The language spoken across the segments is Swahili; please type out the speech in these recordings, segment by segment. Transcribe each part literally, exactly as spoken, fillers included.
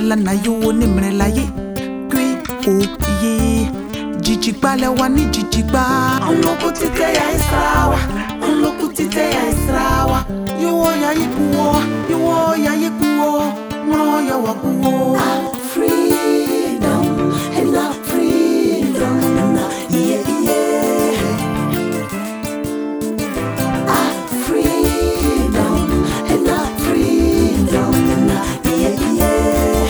la na yo ni mre la ye kwi o ye jijigba le wa ni jijigba onloku tite ya israwa onloku tite ya israwa yo ya yikuo yo ya yikuo no ya wakuo freedom and not freedom yeah yeah ah freedom and not freedom yeah yeah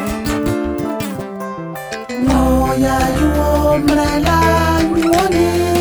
no ya yo mrela ni woni